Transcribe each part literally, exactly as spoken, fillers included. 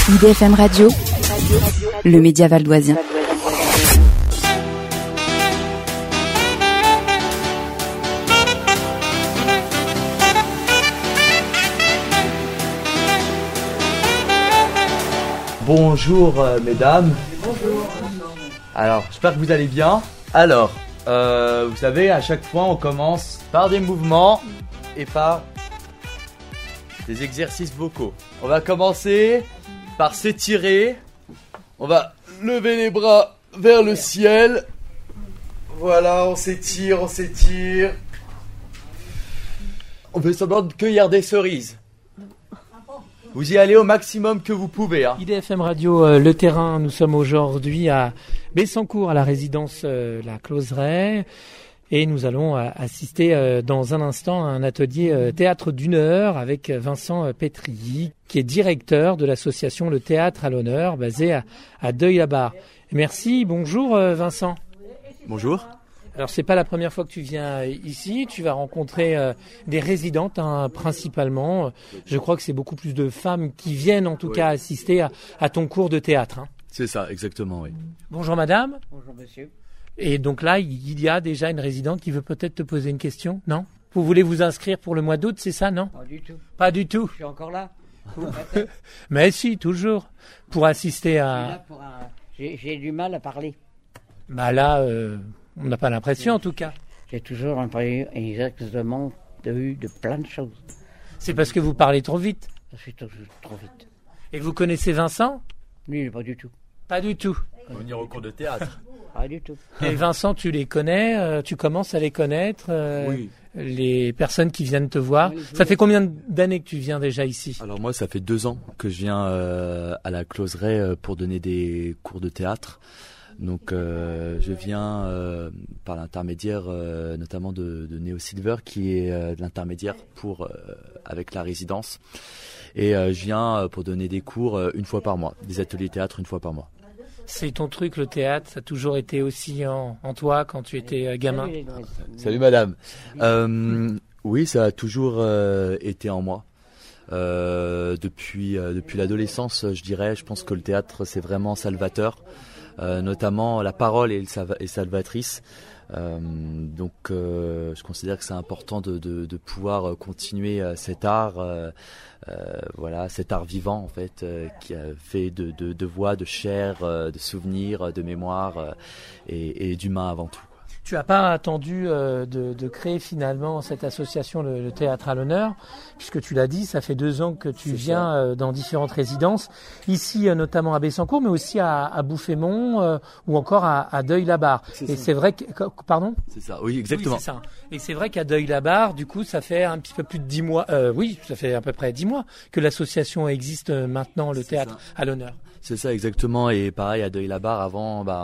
I D F M Radio, le média valdoisien. Bonjour euh, mesdames. Bonjour. Alors, j'espère que vous allez bien. Alors, euh, vous savez, à chaque fois, on commence par des mouvements et par des exercices vocaux. On va commencer par s'étirer. On va lever les bras vers le ciel. Voilà, on s'étire, on s'étire. On fait semblant de cueillir des cerises. Vous y allez au maximum que vous pouvez. Hein. I D F M Radio, euh, le terrain, nous sommes aujourd'hui à Bessancourt, à la résidence euh, La Closeraie. Et nous allons euh, assister euh, dans un instant à un atelier euh, théâtre d'une heure avec Vincent euh, Pétrilly, qui est directeur de l'association Le Théâtre à l'honneur, basée à, à Deuil-la-Barre. Merci, bonjour euh, Vincent. Bonjour. Alors, c'est pas la première fois que tu viens ici. Tu vas rencontrer euh, des résidentes, hein, principalement. Je crois que c'est beaucoup plus de femmes qui viennent, en tout oui. cas, assister à, à ton cours de théâtre. Hein. C'est ça, exactement, oui. Bonjour madame. Bonjour monsieur. Et donc là, il y a déjà une résidente qui veut peut-être te poser une question, non ? Vous voulez vous inscrire pour le mois d'août, c'est ça, non ? Pas du tout. Pas du tout. Je suis encore là. Mais si, toujours. Pour assister à... Là pour un... j'ai, j'ai du mal à parler. Bah là... Euh... On n'a pas l'impression, en tout cas. J'ai toujours un peu exactement eu de plein de choses. C'est parce que vous parlez trop vite. Je suis toujours trop vite. Et vous connaissez Vincent ? Lui, pas du tout. Pas du tout. On va venir au cours de théâtre. Pas du tout. Et Vincent, tu les connais, euh, tu commences à les connaître, euh, oui. Les personnes qui viennent te voir. Oui, ça fait combien d'années que tu viens déjà ici ? Alors moi, ça fait deux ans que je viens euh, à la Closeraie pour donner des cours de théâtre. Donc euh, je viens euh, par l'intermédiaire euh, notamment de, de Néo Silver qui est euh, l'intermédiaire pour euh, avec la résidence et euh, je viens pour donner des cours euh, une fois par mois, des ateliers théâtre une fois par mois. C'est ton truc le théâtre, ça a toujours été aussi en, en toi quand tu étais euh, gamin. Salut, Salut madame. Euh, oui, ça a toujours euh, été en moi. Euh, depuis euh, depuis l'adolescence, je dirais, je pense que le théâtre c'est vraiment salvateur. Euh, notamment la parole est, est salvatrice. Euh, donc euh, je considère que c'est important de, de, de pouvoir continuer euh, cet art, euh, euh, voilà, cet art vivant en fait, euh, qui a fait de, de, de voix, de chair, euh, de souvenirs, de mémoire euh, et, et d'humain avant tout. Tu n'as pas attendu euh, de, de créer finalement cette association, le, le Théâtre à l'honneur, puisque tu l'as dit, ça fait deux ans que tu c'est viens euh, dans différentes résidences, ici euh, notamment à Bessancourt, mais aussi à, à Bouffémont euh, ou encore à, à Deuil-la-Barre. C'est Et ça. c'est vrai que... Pardon ? C'est ça, oui, exactement. Oui, c'est ça. Et c'est vrai qu'à Deuil-la-Barre, du coup, ça fait un petit peu plus de dix mois, euh, oui, ça fait à peu près dix mois que l'association existe maintenant, le c'est Théâtre ça. À l'honneur. C'est ça, exactement. Et pareil, à Deuil-la-Barre, avant... Bah,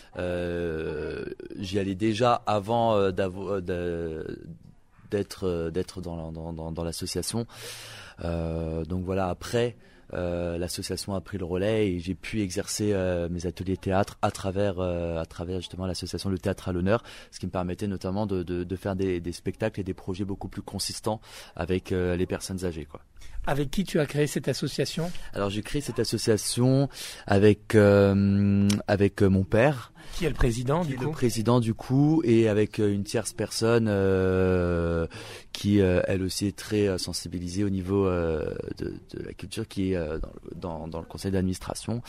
Euh, j'y allais déjà avant euh, de, d'être euh, d'être dans, dans, dans, dans l'association. Euh, donc voilà, après euh, l'association a pris le relais et j'ai pu exercer euh, mes ateliers théâtre à travers euh, à travers justement l'association Le Théâtre à l'honneur, ce qui me permettait notamment de, de, de faire des, des spectacles et des projets beaucoup plus consistants avec euh, les personnes âgées, quoi. Avec qui tu as créé cette association ? Alors j'ai créé cette association avec euh, avec mon père. Qui est le président qui du est coup le président du coup et avec une tierce personne euh, qui euh, elle aussi est très sensibilisée au niveau euh, de, de la culture, qui est euh, dans, le, dans, dans le conseil d'administration,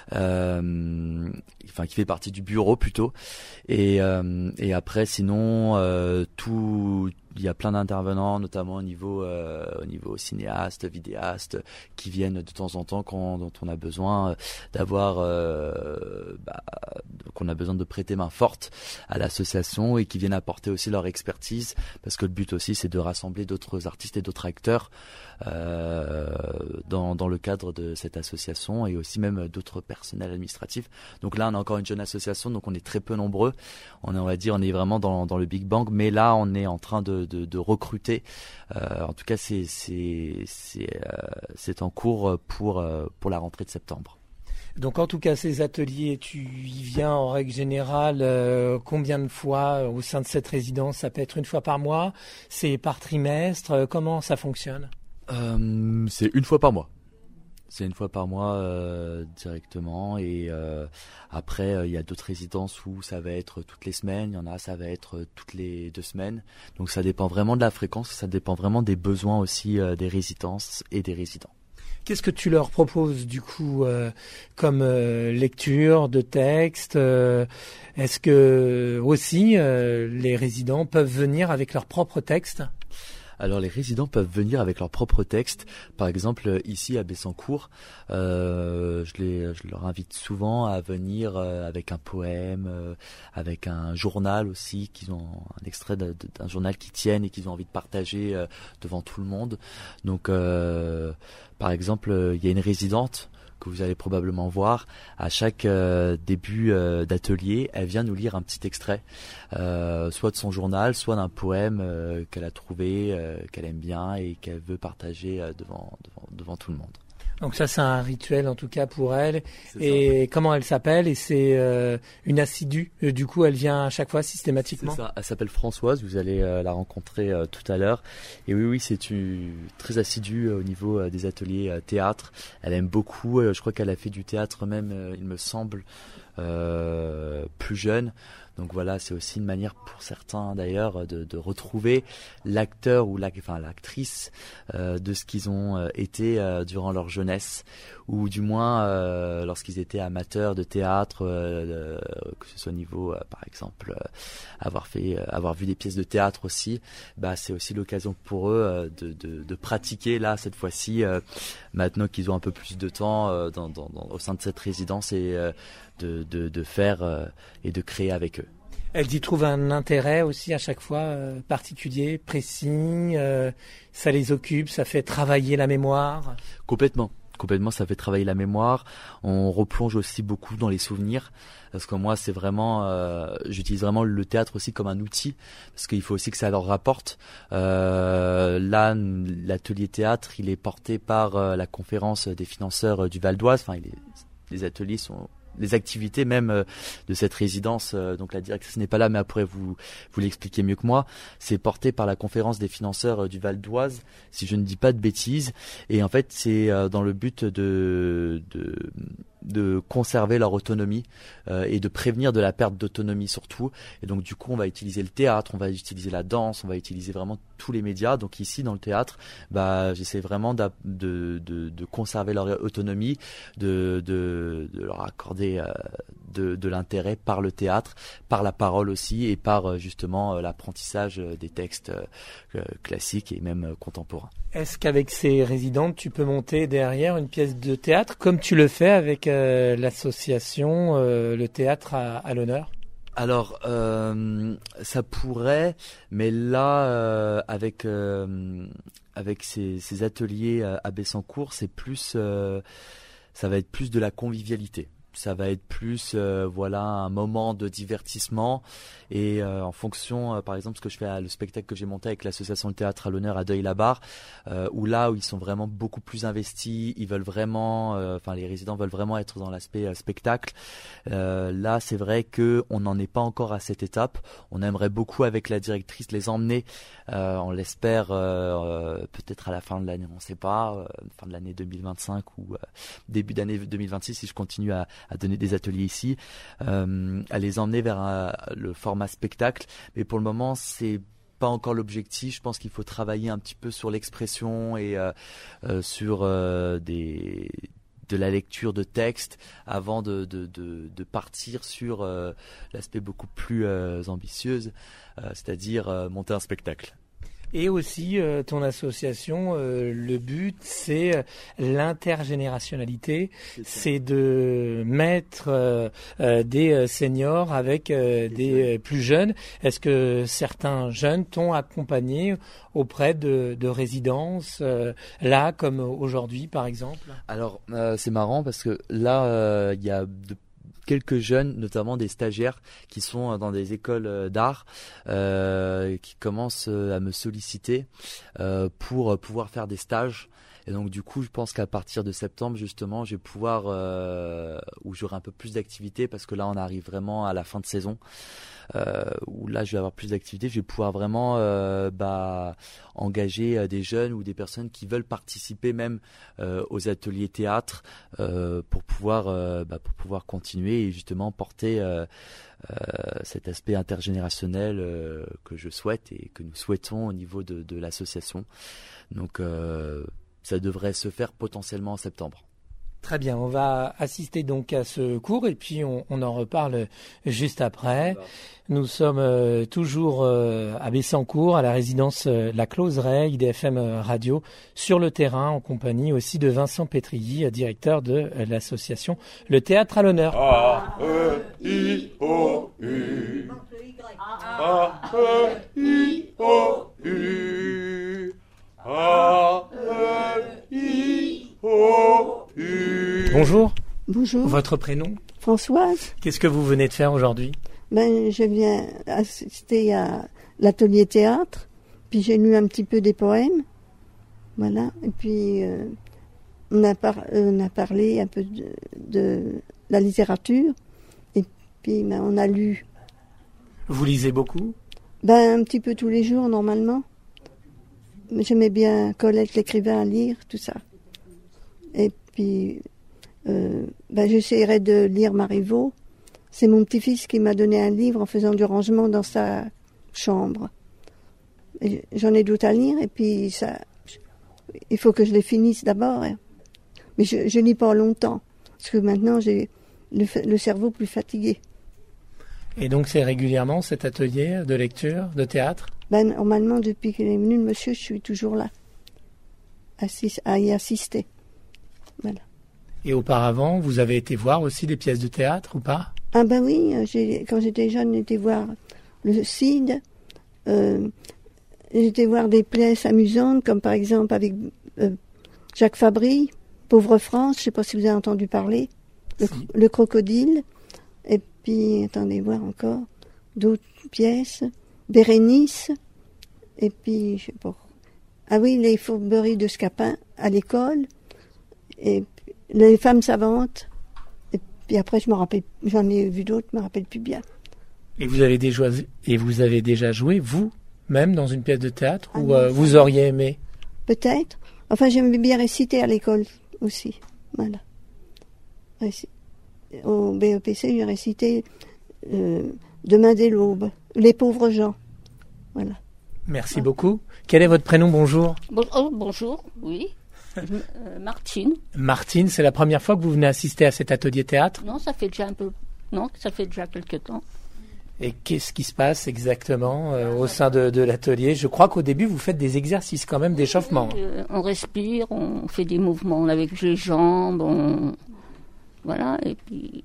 euh, enfin qui fait partie du bureau plutôt. Et, euh, et après sinon euh, tout il y a plein d'intervenants, notamment au niveau, euh, au niveau cinéaste, vidéaste, qui viennent de temps en temps quand dont on a besoin d'avoir, euh, bah, qu'on a besoin de prêter main forte à l'association et qui viennent apporter aussi leur expertise, parce que le but aussi c'est de rassembler d'autres artistes et d'autres acteurs euh, dans, dans le cadre de cette association et aussi même d'autres personnels administratifs. Donc là on a encore une jeune association, donc on est très peu nombreux. On est, on va dire, on est vraiment dans, dans le Big Bang, mais là on est en train de De, de recruter. Euh, en tout cas, c'est c'est c'est euh, c'est en cours pour euh, pour la rentrée de septembre. Donc en tout cas, ces ateliers, tu y viens en règle générale euh, combien de fois euh, au sein de cette résidence ? Ça peut être une fois par mois, c'est par trimestre. Euh, comment ça fonctionne ? euh, C'est une fois par mois. C'est une fois par mois euh, directement et euh, après il euh, y a d'autres résidences où ça va être toutes les semaines, il y en a ça va être toutes les deux semaines. Donc ça dépend vraiment de la fréquence, ça dépend vraiment des besoins aussi euh, des résidences et des résidents. Qu'est-ce que tu leur proposes du coup euh, comme euh, lecture de texte euh, Est-ce que aussi euh, les résidents peuvent venir avec leurs propres textes ? Alors les résidents peuvent venir avec leurs propres textes. Par exemple ici à Bessancourt, euh, je, les, je leur invite souvent à venir euh, avec un poème, euh, avec un journal aussi, qu'ils ont un extrait de, de, d'un journal qu'ils tiennent et qu'ils ont envie de partager euh, devant tout le monde. Donc euh, par exemple, il y a une résidente que vous allez probablement voir, à chaque euh, début euh, d'atelier, elle vient nous lire un petit extrait, euh, soit de son journal, soit d'un poème euh, qu'elle a trouvé, euh, qu'elle aime bien et qu'elle veut partager euh, devant, devant, devant tout le monde. Donc ça, c'est un rituel en tout cas pour elle. C'est et ça. Comment elle s'appelle ? Et c'est euh, une assidue. Euh, du coup, elle vient à chaque fois systématiquement. C'est ça. Elle s'appelle Françoise. Vous allez euh, la rencontrer euh, tout à l'heure. Et oui, oui, c'est une, très assidue euh, au niveau euh, des ateliers euh, théâtre. Elle aime beaucoup. Euh, je crois qu'elle a fait du théâtre même, euh, il me semble, euh, plus jeune. Donc voilà, c'est aussi une manière pour certains d'ailleurs de, de retrouver l'acteur ou la, enfin, l'actrice euh, de ce qu'ils ont euh, été euh, durant leur jeunesse, ou du moins euh, lorsqu'ils étaient amateurs de théâtre, euh, de, que ce soit au niveau, euh, par exemple, euh, avoir fait, euh, avoir vu des pièces de théâtre aussi. Bah c'est aussi l'occasion pour eux euh, de, de, de pratiquer là cette fois-ci, euh, maintenant qu'ils ont un peu plus de temps euh, dans, dans, dans, au sein de cette résidence et euh, de, de, de faire euh, et de créer avec eux. Elle y trouve un intérêt aussi à chaque fois euh, particulier, précis, euh, ça les occupe, ça fait travailler la mémoire. Complètement, complètement, ça fait travailler la mémoire. On replonge aussi beaucoup dans les souvenirs, parce que moi c'est vraiment, euh, j'utilise vraiment le théâtre aussi comme un outil, parce qu'il faut aussi que ça leur rapporte. Euh, là, l'atelier théâtre, il est porté par euh, la conférence des financeurs du Val d'Oise. Enfin, il est, les ateliers sont les activités même euh, de cette résidence, euh, donc la directrice n'est pas là, mais elle pourrait vous, vous l'expliquer mieux que moi. C'est porté par la conférence des financeurs euh, du Val d'Oise, si je ne dis pas de bêtises. Et en fait, c'est euh, dans le but de, de, de conserver leur autonomie euh, et de prévenir de la perte d'autonomie surtout. Et donc du coup, on va utiliser le théâtre, on va utiliser la danse, on va utiliser vraiment tous les médias. Donc ici, dans le théâtre, bah, j'essaie vraiment de, de, de, de conserver leur autonomie, de, de, de leur accorder De, de l'intérêt par le théâtre, par la parole aussi et par justement l'apprentissage des textes euh, classiques et même contemporains. Est-ce qu'avec ces résidentes, tu peux monter derrière une pièce de théâtre comme tu le fais avec euh, l'association euh, Le Théâtre à, à l'honneur ? Alors, euh, ça pourrait, mais là, euh, avec euh, avec ces, ces ateliers à Bessancourt, c'est plus, euh, ça va être plus de la convivialité. Ça va être plus euh, voilà un moment de divertissement et euh, en fonction euh, par exemple ce que je fais à, le spectacle que j'ai monté avec l'association Le Théâtre à l'honneur à Deuil-la-Barre euh, où là où ils sont vraiment beaucoup plus investis, ils veulent vraiment euh, enfin les résidents veulent vraiment être dans l'aspect euh, spectacle. Euh, là c'est vrai que on n'en est pas encore à cette étape. On aimerait beaucoup avec la directrice les emmener, euh, on l'espère euh, euh, peut-être à la fin de l'année, on ne sait pas, euh, fin de l'année deux mille vingt-cinq ou euh, début d'année deux mille vingt-six si je continue à à donner des ateliers ici, euh, à les emmener vers un, le format spectacle. Mais pour le moment, c'est pas encore l'objectif. Je pense qu'il faut travailler un petit peu sur l'expression et euh, euh, sur euh, des de la lecture de texte avant de, de, de, de partir sur euh, l'aspect beaucoup plus euh, ambitieuse, euh, c'est-à-dire euh, monter un spectacle. Et aussi, euh, ton association, euh, le but, c'est euh, l'intergénérationnalité, c'est, c'est de mettre euh, euh, des seniors avec euh, des jeunes. plus jeunes. Est-ce que certains jeunes t'ont accompagné auprès de, de résidences, euh, là, comme aujourd'hui, par exemple ? Alors, euh, c'est marrant parce que là, euh, il y a de quelques jeunes, notamment des stagiaires qui sont dans des écoles d'art, euh, qui commencent à me solliciter euh, pour pouvoir faire des stages. Et donc du coup, je pense qu'à partir de septembre, justement, je vais pouvoir, euh, où j'aurai un peu plus d'activité, parce que là, on arrive vraiment à la fin de saison, euh, où là, je vais avoir plus d'activité. Je vais pouvoir vraiment euh, bah, engager euh, des jeunes ou des personnes qui veulent participer même euh, aux ateliers théâtre euh, pour pouvoir, euh, bah, pour pouvoir continuer et justement porter euh, euh, cet aspect intergénérationnel euh, que je souhaite et que nous souhaitons au niveau de, de l'association. Donc, euh, ça devrait se faire potentiellement en septembre. Très bien, on va assister donc à ce cours et puis on, on en reparle juste après. Nous sommes euh, toujours euh, à Bessancourt, à la résidence euh, La Closeraie, I D F M Radio, sur le terrain, en compagnie aussi de Vincent Pétrilly, directeur de euh, l'association Le Théâtre à l'honneur. A, E, I, O, U. A, E, I, O, U. A, E, I, O, U. Bonjour, Bonjour, votre prénom? Françoise. Qu'est-ce que vous venez de faire aujourd'hui? Ben, je viens assister à l'atelier théâtre, puis j'ai lu un petit peu des poèmes, voilà. Et puis euh, on, a par- on a parlé un peu de, de la littérature, et puis ben, on a lu. Vous lisez beaucoup? Ben, un petit peu tous les jours normalement. J'aimais bien Colette l'écrivain à lire, tout ça. Et puis, euh, ben, j'essaierai de lire Marivaux. C'est mon petit-fils qui m'a donné un livre en faisant du rangement dans sa chambre. Et j'en ai d'autres à lire, et puis ça, il faut que je les finisse d'abord. Hein. Mais je ne lis pas longtemps, parce que maintenant j'ai le, le cerveau plus fatigué. Et donc c'est régulièrement cet atelier de lecture, de théâtre? Ben, normalement, depuis qu'il est venu, le monsieur, je suis toujours là, assis, à y assister. Voilà. Et auparavant, vous avez été voir aussi des pièces de théâtre ou pas? Ah ben oui, j'ai, quand j'étais jeune, j'étais voir le Cid, euh, j'étais voir des pièces amusantes, comme par exemple avec euh, Jacques Fabry, Pauvre France, je ne sais pas si vous avez entendu parler, le, Si. le Crocodile, et puis, attendez voir encore, d'autres pièces, Bérénice, et puis, je sais pas, ah oui, les Fourberies de Scapin à l'école, et puis, les Femmes savantes. Puis après, je me rappelle, j'en ai vu d'autres, je me rappelle plus bien. Et vous avez déjà, et vous avez déjà joué, vous, même, dans une pièce de théâtre, Ah ou non, euh, ça- vous auriez aimé? Peut-être. Enfin, j'aimais bien réciter à l'école aussi. Voilà. Réci- Au B E P C, j'ai récité euh, Demain dès l'aube, Les pauvres gens. Voilà. Merci beaucoup. Quel est votre prénom? Bonjour. Bon, oh, bonjour, oui. Euh, Martine. Martine, c'est la première fois que vous venez assister à cet atelier théâtre. Non, ça fait déjà un peu. Non, ça fait déjà quelques temps. Et qu'est-ce qui se passe exactement euh, au sein de, de l'atelier? Je crois qu'au début, vous faites des exercices quand même d'échauffement. Euh, on respire, on fait des mouvements avec les jambes, on... voilà, et puis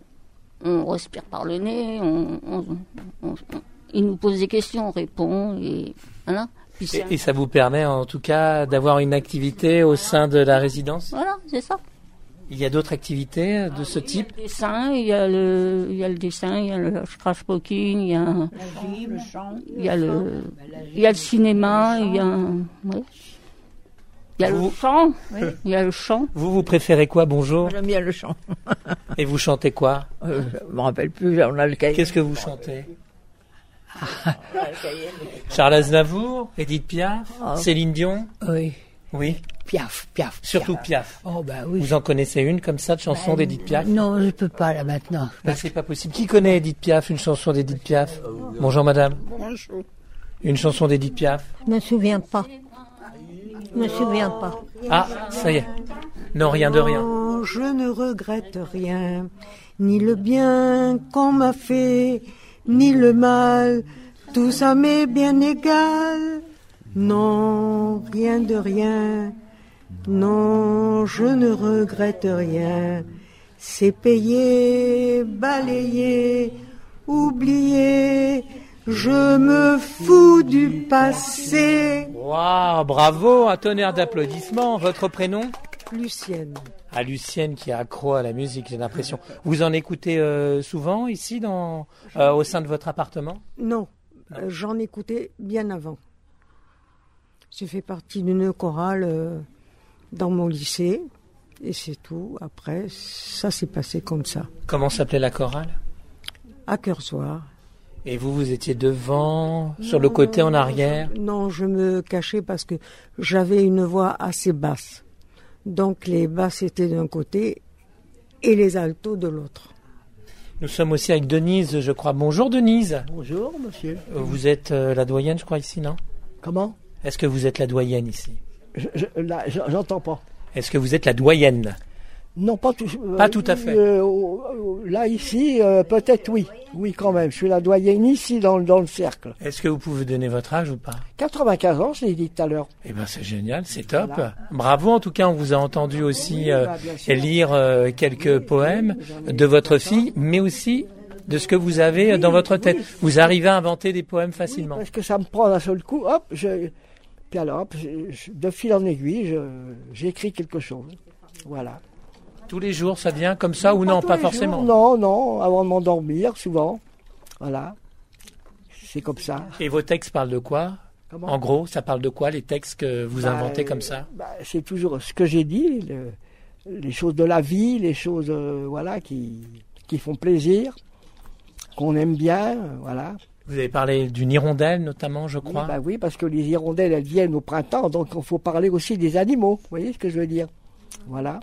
on respire par le nez, on, on, on, on- il nous pose des questions, on répond, et voilà. Puis c'est Et, et ça vous permet en tout cas d'avoir une activité au sein de la résidence? Voilà, c'est ça. Il y a d'autres activités de ce type? Il y a le dessin, il y a le, il y a le dessin, il y a le scratchbooking, il y a, il y a le, il y a le cinéma, il y a, ouais. Il y a Vous- le chant, il y a le chant. Vous, vous préférez quoi? Bonjour. J'aime bien le chant. Et vous chantez quoi? Euh, je me rappelle plus, on a le cahier. Qu'est-ce que vous chantez? Charles Aznavour, Edith Piaf, Oh. Céline Dion? Oui, Oui. Piaf, Piaf. Surtout Piaf. Oh bah oui. Vous en connaissez une comme ça de chanson Bah, d'Edith Piaf? Non, je peux pas là maintenant. Bah, c'est pas possible. Qui connaît Edith Piaf, une chanson d'Edith Piaf? Bonjour madame. Bonjour. Une chanson d'Edith Piaf? Je me souviens pas. Je me souviens pas. Ah, ça y est. Non, rien de rien. Non, je ne regrette rien, ni le bien qu'on m'a fait, ni le mal, tout ça m'est bien égal. Non, rien de rien, non, je ne regrette rien. C'est payé, balayé, oublié, je me fous du passé. Waouh, bravo, un tonnerre d'applaudissements. Votre prénom? Lucienne. À Lucienne qui est accro à la musique, j'ai l'impression. Vous en écoutez euh, souvent ici, dans, euh, au sein de votre appartement? Non, euh, j'en écoutais bien avant. J'ai fait partie d'une chorale euh, dans mon lycée. Et c'est tout. Après, ça s'est passé comme ça. Comment s'appelait la chorale? À Cœur-Soir. Et vous, vous étiez devant, sur le côté, en arrière? Non, je me cachais parce que j'avais une voix assez basse. Donc les basses étaient d'un côté et les altos de l'autre. Nous sommes aussi avec Denise, je crois. Bonjour Denise. Bonjour monsieur. Vous êtes euh, la doyenne, je crois, ici, non? Comment? Est-ce que vous êtes la doyenne ici? je, je, là, je, J'entends pas. Est-ce que vous êtes la doyenne? Non, pas tout, euh, pas tout à fait. Euh, euh, là, ici, euh, peut-être oui. Oui, quand même. Je suis la doyenne ici, dans, dans le cercle. Est-ce que vous pouvez donner votre âge ou pas? quatre-vingt-quinze ans, je l'ai dit tout à l'heure. Eh ben, c'est génial, c'est top. Voilà. Bravo, en tout cas, on vous a entendu aussi oui, euh, bah, lire euh, quelques oui, poèmes oui, de votre fille, mais aussi de ce que vous avez oui, dans votre tête. Oui. Vous arrivez à inventer des poèmes facilement. Oui, parce que ça me prend d'un seul coup, hop, je, puis alors, hop, je, je, de fil en aiguille, je, j'écris quelque chose. Voilà. Tous les jours, ça vient comme ça non, ou non, pas, pas forcément? Jours, non, non, avant de m'endormir, souvent. Voilà. C'est comme ça. Et vos textes parlent de quoi? Comment? En gros, ça parle de quoi, les textes que vous bah, inventez comme ça? bah, C'est toujours ce que j'ai dit, le, les choses de la vie, les choses euh, voilà, qui, qui font plaisir, qu'on aime bien, euh, voilà. Vous avez parlé d'une hirondelle, notamment, je crois. Oui, bah oui, parce que les hirondelles, elles viennent au printemps, donc il faut parler aussi des animaux. Vous voyez ce que je veux dire? Voilà.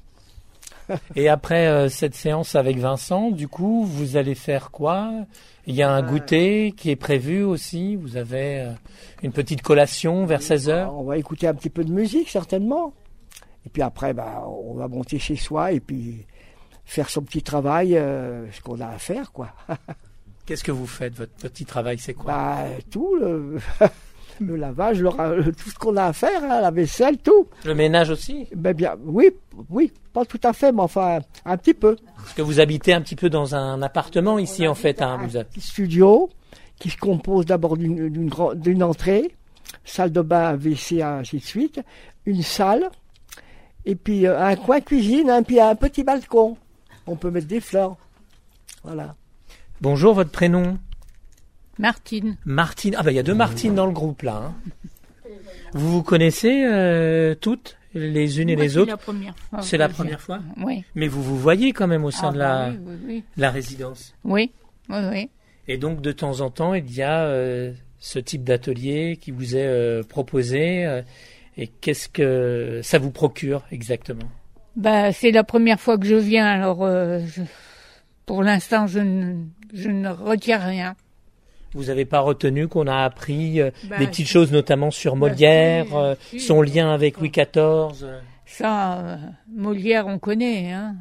Et après euh, cette séance avec Vincent, du coup, vous allez faire quoi? Il y a un goûter qui est prévu aussi. Vous avez euh, une petite collation vers seize heures. On va écouter un petit peu de musique, certainement. Et puis après, bah, on va monter chez soi et puis faire son petit travail, euh, ce qu'on a à faire, quoi. Qu'est-ce que vous faites? Votre petit travail, c'est quoi? Bah, tout, le, le lavage, le, tout ce qu'on a à faire, hein, la vaisselle, tout. Le ménage aussi? Ben bien, oui, oui, pas tout à fait, mais enfin, un petit peu. Parce que vous habitez un petit peu dans un appartement ici, en fait. Hein, un vous avez... petit studio qui se compose d'abord d'une, d'une, d'une entrée, salle de bain, W C, ainsi de suite, une salle, et puis euh, un coin cuisine, hein, puis un petit balcon. On peut mettre des fleurs. Voilà. Bonjour, votre prénom? Martine. Martine. Ah ben il y a deux Martines dans le groupe là. Hein. Vous vous connaissez euh, toutes, les unes et Moi, les autres? C'est la première fois. C'est la première fois? Oui. Mais vous vous voyez quand même au sein ah, de la, bah oui, oui, oui. la résidence? Oui, oui, oui. Et donc de temps en temps, il y a euh, ce type d'atelier qui vous est euh, proposé. Euh, et qu'est-ce que ça vous procure exactement? Bah, c'est la première fois que je viens, alors euh, je, pour l'instant, je ne, je ne retiens rien. Vous n'avez pas retenu qu'on a appris euh, bah, des petites choses, notamment sur Molière, bah, si, euh, si, son si, lien avec Louis quatorze? Ça, euh, Molière, on connaît, hein.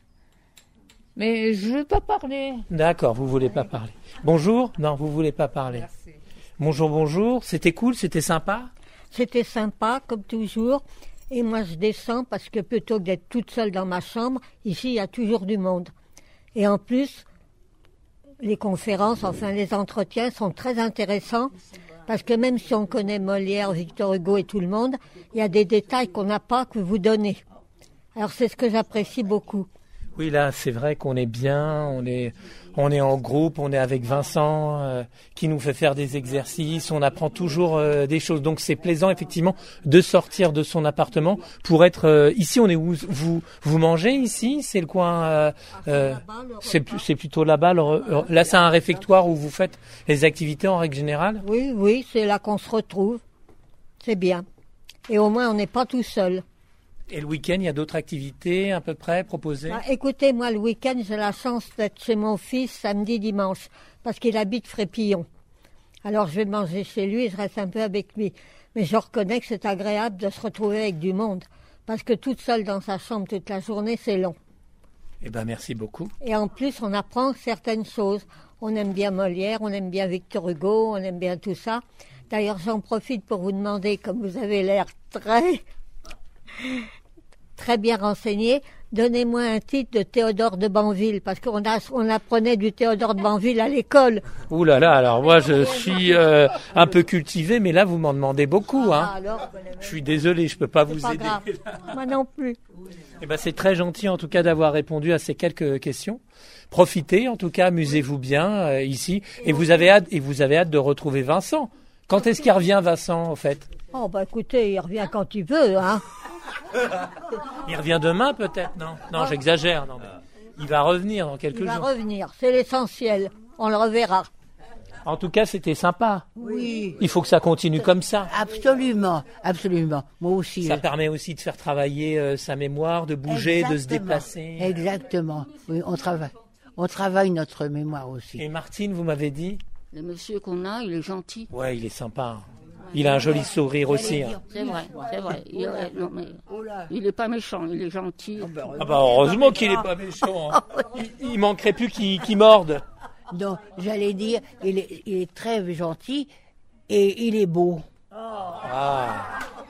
Mais je ne veux pas parler. D'accord, vous ne voulez pas parler. Bonjour? Non, vous ne voulez pas parler. Merci. Bonjour, bonjour. C'était cool, c'était sympa? C'était sympa, comme toujours. Et moi, je descends parce que plutôt que d'être toute seule dans ma chambre, ici, il y a toujours du monde. Et en plus, les conférences, enfin les entretiens sont très intéressants parce que même si on connaît Molière, Victor Hugo et tout le monde, il y a des détails qu'on n'a pas que vous donnez. Alors c'est ce que j'apprécie beaucoup. Oui, là, c'est vrai qu'on est bien, on est, on est en groupe, on est avec Vincent euh, qui nous fait faire des exercices, on apprend toujours euh, des choses. Donc c'est plaisant effectivement de sortir de son appartement pour être euh, ici. On est où? Vous vous mangez ici? C'est le coin. Euh, euh, c'est, c'est plutôt là-bas. Le, là, c'est un réfectoire où vous faites les activités en règle générale? Oui, oui, c'est là qu'on se retrouve. C'est bien. Et au moins, on n'est pas tout seul. Et le week-end, il y a d'autres activités à peu près proposées? Bah, écoutez, moi, le week-end, j'ai la chance d'être chez mon fils samedi, dimanche, parce qu'il habite Frépillon. Alors, je vais manger chez lui et je reste un peu avec lui. Mais je reconnais que c'est agréable de se retrouver avec du monde, parce que toute seule dans sa chambre toute la journée, c'est long. Eh ben, merci beaucoup. Et en plus, on apprend certaines choses. On aime bien Molière, on aime bien Victor Hugo, on aime bien tout ça. D'ailleurs, j'en profite pour vous demander, comme vous avez l'air très... très bien renseigné, donnez-moi un titre de Théodore de Banville, parce qu'on a, on apprenait du Théodore de Banville à l'école. Ouh là là, alors moi je suis euh, un peu cultivé, mais là vous m'en demandez beaucoup. Hein. Ah, alors, je suis désolé, je peux pas c'est vous pas aider. Grave. Moi non plus. Eh ben, c'est très gentil en tout cas d'avoir répondu à ces quelques questions. Profitez, en tout cas, amusez-vous bien euh, ici. Et vous avez hâte, et vous avez hâte de retrouver Vincent. Quand est-ce qu'il revient, Vincent, en fait? Oh bah écoutez, il revient quand il veut, hein. Il revient demain peut-être, non? Non, j'exagère. Non, mais il va revenir dans quelques Il jours. va revenir, c'est l'essentiel. On le reverra. En tout cas, c'était sympa. Oui. Il faut que ça continue comme ça. Absolument, absolument. Moi aussi. Ça euh, permet aussi de faire travailler euh, sa mémoire, de bouger, de se exactement. déplacer. Exactement. Oui, on travaille. On travaille notre mémoire aussi. Et Martine, vous m'avez dit? Le monsieur qu'on a, il est gentil. Ouais, il est sympa. Il a un joli sourire aussi. Hein. C'est vrai, c'est vrai. Il, est- non, mais, il est pas méchant, il est gentil. Ah bah heureusement qu'il est pas méchant. Hein. Il, il manquerait plus qu'il qu'il morde. Donc, j'allais dire, il est, il est très gentil et il est beau. Ah.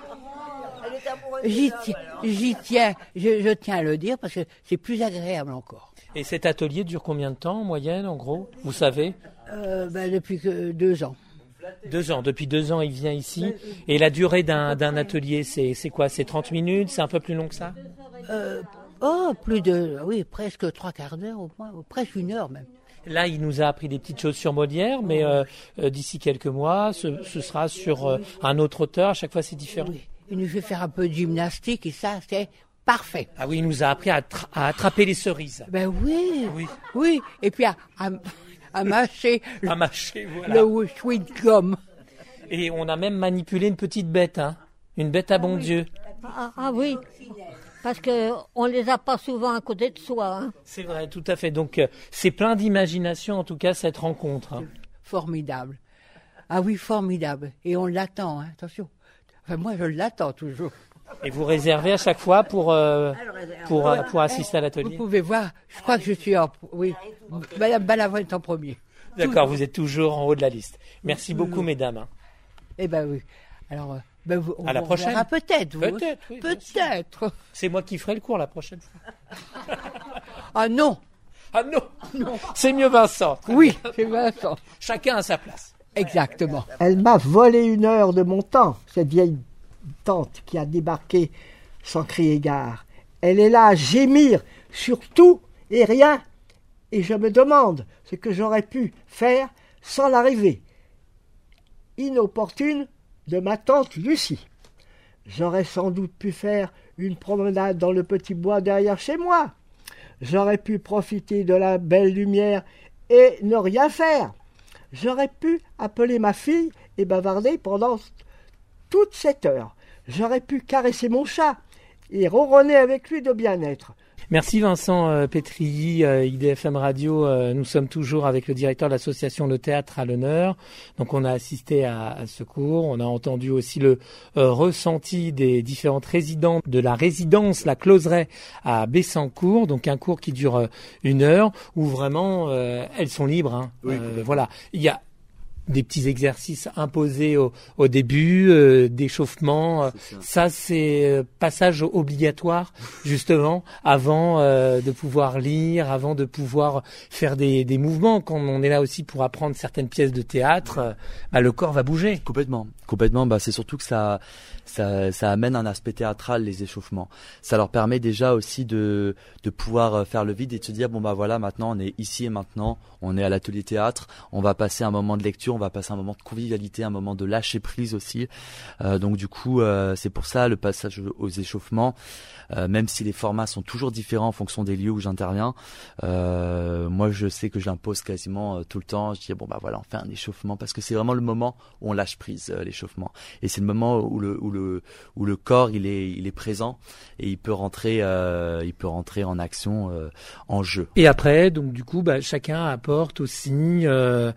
J'y tiens, j'y tiens, je, je tiens à le dire parce que c'est plus agréable encore. Et cet atelier dure combien de temps en moyenne, en gros? Vous savez? Euh, ben, depuis que deux ans. Deux ans. Depuis deux ans, il vient ici. Et la durée d'un d'un atelier, c'est c'est quoi? C'est trente minutes? C'est un peu plus long que ça? Euh, oh, plus de, oui, presque trois quarts d'heure au moins, ou presque une heure même. Là, il nous a appris des petites choses sur Molière, mais euh, euh, d'ici quelques mois, ce, ce sera sur euh, un autre auteur. À chaque fois, c'est différent. Oui. Il nous fait faire un peu de gymnastique et ça, c'est parfait. Ah oui, il nous a appris à, tra- à attraper les cerises. Ben oui, Oui. oui. Et puis à, à, à mâcher À mâcher, voilà. le sweet gum. Et on a même manipulé une petite bête, hein. Une bête à bon Dieu. Ah, ah oui, parce qu'on ne les a pas souvent à côté de soi. Hein. C'est vrai, tout à fait. Donc, euh, c'est plein d'imagination, en tout cas, cette rencontre. Hein. Formidable. Ah oui, formidable. Et on l'attend, hein. Attention. Enfin, moi, je l'attends toujours. Et vous réservez à chaque fois pour, euh, pour, euh, pour assister à Vous l'atelier? pouvez voir, je crois que je suis en... Oui, Madame Balavoine est en premier. D'accord, vous êtes toujours en haut de la liste. Merci beaucoup, mesdames. hein. Eh ben oui. Alors, euh, ben, vous- on À la vous prochaine. reverra peut-être. vous. Peut-être, oui, bien sûr. Peut-être. C'est moi qui ferai le cours la prochaine fois. Ah non. Ah non, c'est mieux Vincent. Très Oui, bien. c'est Vincent. Chacun à sa place. Exactement. Elle m'a volé une heure de mon temps, cette vieille tante qui a débarqué sans crier gare. Elle est là à gémir sur tout et rien, et je me demande ce que j'aurais pu faire sans l'arrivée inopportune de ma tante Lucie. J'aurais sans doute pu faire une promenade dans le petit bois derrière chez moi. J'aurais pu profiter de la belle lumière et ne rien faire. J'aurais pu appeler ma fille et bavarder pendant toute cette heure. J'aurais pu caresser mon chat et ronronner avec lui de bien-être. Merci Vincent euh, Pétrilly, euh, I D F M Radio. Euh, nous sommes toujours avec le directeur de l'association Le Théâtre à l'honneur. Donc on a assisté à, à ce cours. On a entendu aussi le euh, ressenti des différentes résidentes de la résidence La Closeraie à Bessancourt. Donc un cours qui dure euh, une heure où vraiment euh, elles sont libres. Hein. Oui. Euh, voilà. Il y a des petits exercices imposés au, au début, euh, d'échauffement. Euh, C'est ça. ça, c'est euh, passage obligatoire, justement, avant euh, de pouvoir lire, avant de pouvoir faire des, des mouvements. Quand on est là aussi pour apprendre certaines pièces de théâtre, euh, bah, le corps va bouger. Complètement, complètement. Bah, c'est surtout que ça, ça, ça amène un aspect théâtral, les échauffements. Ça leur permet déjà aussi de, de pouvoir faire le vide et de se dire bon bah voilà, maintenant on est ici et maintenant, on est à l'atelier théâtre, on va passer un moment de lecture, on va passer un moment de convivialité, un moment de lâcher prise aussi. Euh, donc du coup, euh, c'est pour ça le passage aux échauffements, euh, même si les formats sont toujours différents en fonction des lieux où j'interviens. Euh, moi, je sais que je l'impose quasiment euh, tout le temps. Je dis bon bah voilà, on fait un échauffement parce que c'est vraiment le moment où on lâche prise, euh, l'échauffement. Et c'est le moment où le où le où le corps il est il est présent et il peut rentrer euh, il peut rentrer en action, euh, en jeu. Et après, donc du coup, bah, chacun apporte aussi euh,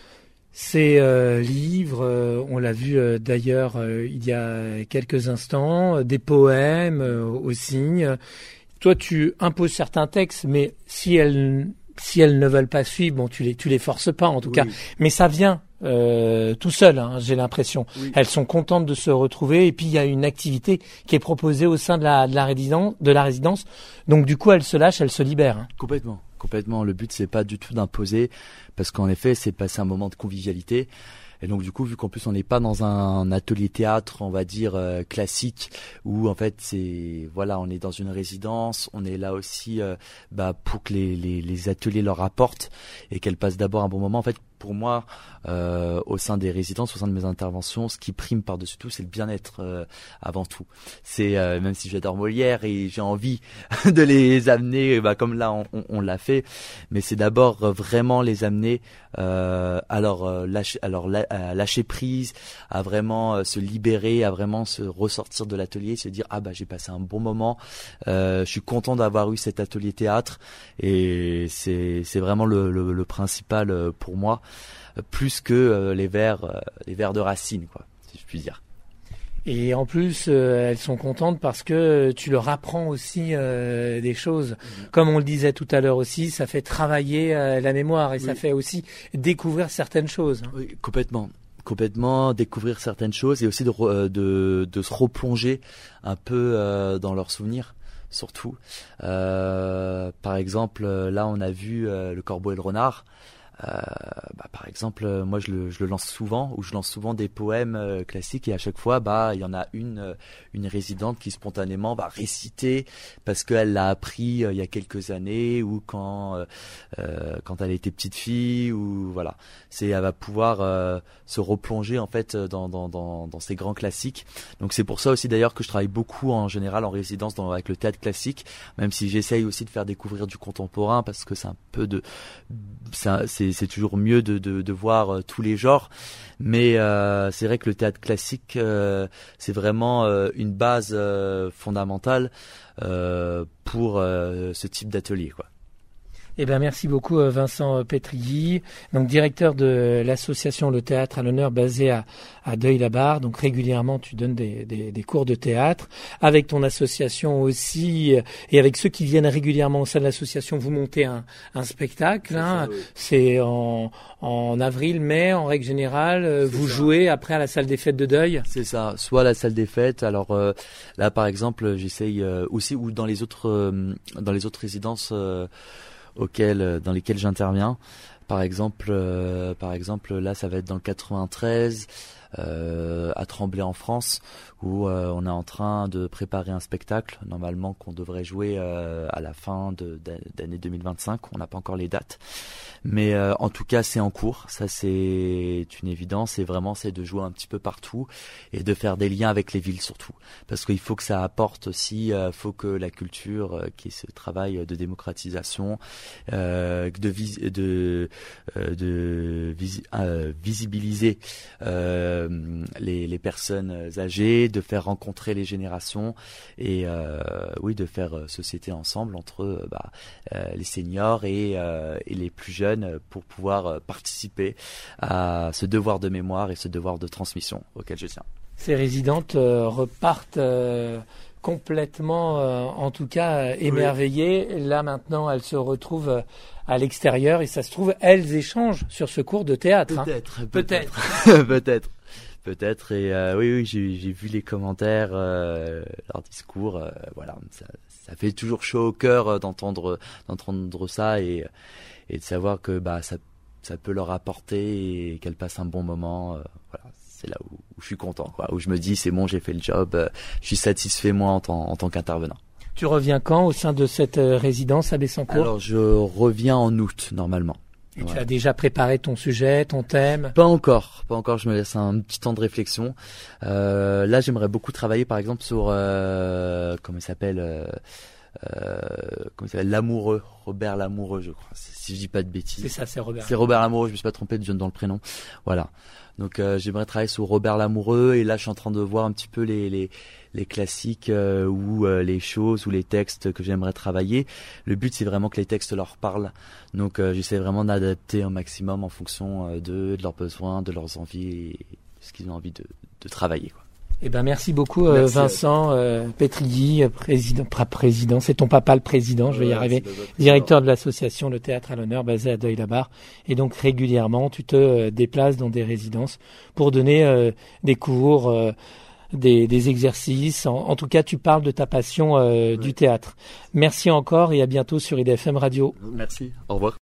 ses euh, livres. Euh, on l'a vu euh, d'ailleurs euh, il y a quelques instants, euh, des poèmes euh, aussi. Toi, tu imposes certains textes, mais si elles si elles ne veulent pas suivre, bon, tu les tu les forces pas en tout Oui. cas. Mais ça vient euh, tout seul, hein, j'ai l'impression. Oui. Elles sont contentes de se retrouver et puis il y a une activité qui est proposée au sein de la de la résidence de la résidence. Donc du coup, elles se lâchent, elles se libèrent. Hein. Complètement, complètement. Le but c'est pas du tout d'imposer, parce qu'en effet c'est passer un moment de convivialité. Et donc du coup, vu qu'en plus on n'est pas dans un atelier théâtre, on va dire euh, classique, où en fait c'est voilà, on est dans une résidence, on est là aussi euh, bah, pour que les, les, les ateliers leur apportent et qu'elles passent d'abord un bon moment. En fait, pour moi, euh, au sein des résidences, au sein de mes interventions, ce qui prime par-dessus tout, c'est le bien-être euh, avant tout. C'est euh, même si j'adore Molière et j'ai envie de les amener, bah, comme là on, on, on l'a fait, mais c'est d'abord euh, vraiment les amener euh, à leur euh, lâcher, à leur la, à lâcher prise, à vraiment euh, se libérer, à vraiment se ressortir de l'atelier, se dire ah bah j'ai passé un bon moment, euh, je suis content d'avoir eu cet atelier théâtre et c'est c'est vraiment le, le, le principal euh, pour moi. Plus que euh, les vers, euh, les vers de Racine, quoi, si je puis dire. Et en plus, euh, elles sont contentes parce que tu leur apprends aussi euh, des choses. Mmh. Comme on le disait tout à l'heure aussi, ça fait travailler euh, la mémoire et oui. ça fait aussi découvrir certaines choses. Oui, complètement. Complètement découvrir certaines choses et aussi de, re, de, de se replonger un peu euh, dans leurs souvenirs. Surtout, euh, par exemple, là on a vu euh, Le Corbeau et le Renard. Euh, bah, par exemple, euh, moi je le, je le lance souvent, ou je lance souvent des poèmes euh, classiques et à chaque fois, bah il y en a une, euh, une résidente qui spontanément va réciter parce qu'elle l'a appris euh, il y a quelques années ou quand euh, euh, quand elle était petite fille ou voilà, c'est elle va pouvoir euh, se replonger en fait dans dans dans dans ces grands classiques. Donc c'est pour ça aussi d'ailleurs que je travaille beaucoup en général en résidence dans, avec le théâtre classique, même si j'essaye aussi de faire découvrir du contemporain parce que c'est un peu de c'est c'est c'est toujours mieux de, de, de voir euh, tous les genres, mais euh, c'est vrai que le théâtre classique euh, c'est vraiment euh, une base euh, fondamentale euh, pour euh, ce type d'atelier, quoi. Eh ben merci beaucoup Vincent Pétrilly, donc directeur de l'association Le Théâtre à l'honneur basée à, à Deuil-la-Barre. Donc régulièrement tu donnes des, des, des cours de théâtre avec ton association aussi et avec ceux qui viennent régulièrement au sein de l'association. Vous montez un, un spectacle, c'est, hein. ça, oui. C'est en, en avril, mai en règle générale. C'est vous ça. Jouez après à la salle des fêtes de Deuil. C'est ça, soit à la salle des fêtes. Alors euh, là par exemple j'essaye euh, aussi ou dans les autres euh, dans les autres résidences. Euh, auxquels, dans lesquels j'interviens. Par exemple, euh, par exemple, là, ça va être dans le quatre-vingt-treize, euh, à Tremblay en France, où euh, on est en train de préparer un spectacle, normalement qu'on devrait jouer euh, à la fin de, d'année deux mille vingt-cinq. On n'a pas encore les dates, mais euh, en tout cas, c'est en cours. Ça, c'est une évidence. Et vraiment, c'est de jouer un petit peu partout et de faire des liens avec les villes surtout, parce qu'il faut que ça apporte aussi. Il euh, faut que la culture, euh, qui est ce travail de démocratisation, euh, de vis, de euh, de visi, euh, visibiliser euh, les, les personnes âgées, de faire rencontrer les générations et euh, oui, de faire euh, société ensemble entre euh, bah, euh, les seniors et, euh, et les plus jeunes pour pouvoir euh, participer à ce devoir de mémoire et ce devoir de transmission auquel je tiens. Ces résidentes euh, repartent euh, complètement, euh, en tout cas, euh, émerveillées. Oui. Là, maintenant, elles se retrouvent euh, à l'extérieur et ça se trouve, elles échangent sur ce cours de théâtre. Peut-être, hein. peut-être, peut-être. peut-être. Peut-être et euh, oui oui j'ai, j'ai vu les commentaires, euh, leurs discours, euh, voilà ça, ça fait toujours chaud au cœur euh, d'entendre d'entendre ça et et de savoir que bah ça ça peut leur apporter et qu'elles passent un bon moment, euh, voilà c'est là où, où je suis content quoi, où je me dis c'est bon j'ai fait le job, euh, je suis satisfait moi en tant en tant qu'intervenant. Tu reviens quand au sein de cette euh, résidence à Bessancourt? Alors je reviens en août normalement. Et ouais. Tu as déjà préparé ton sujet, ton thème? Pas encore, pas encore. Je me laisse un petit temps de réflexion. Euh, là, j'aimerais beaucoup travailler, par exemple, sur euh, comment il s'appelle, euh, euh, comment il s'appelle, Lamoureux, Robert Lamoureux, je crois. Si je dis pas de bêtises. C'est ça, c'est Robert. C'est Robert Lamoureux. Je me suis pas trompé de dans le prénom. Voilà. Donc, euh, j'aimerais travailler sur Robert Lamoureux. Et là, je suis en train de voir un petit peu les les les classiques euh, ou euh, les choses ou les textes que j'aimerais travailler. Le but, c'est vraiment que les textes leur parlent. Donc, euh, j'essaie vraiment d'adapter un maximum en fonction euh, d'eux, de leurs besoins, de leurs envies et de ce qu'ils ont envie de, de travailler, quoi. Eh ben merci beaucoup euh, merci Vincent euh, Pétrilly, président, président, c'est ton papa le président, je vais ouais, y arriver, directeur de l'association Le Théâtre à l'honneur basée à Deuil-la-Barre. Et donc régulièrement, tu te euh, déplaces dans des résidences pour donner euh, des cours, euh, des, des exercices. En, en tout cas, tu parles de ta passion euh, ouais. du théâtre. Merci encore et à bientôt sur I D F M Radio. Merci, au revoir.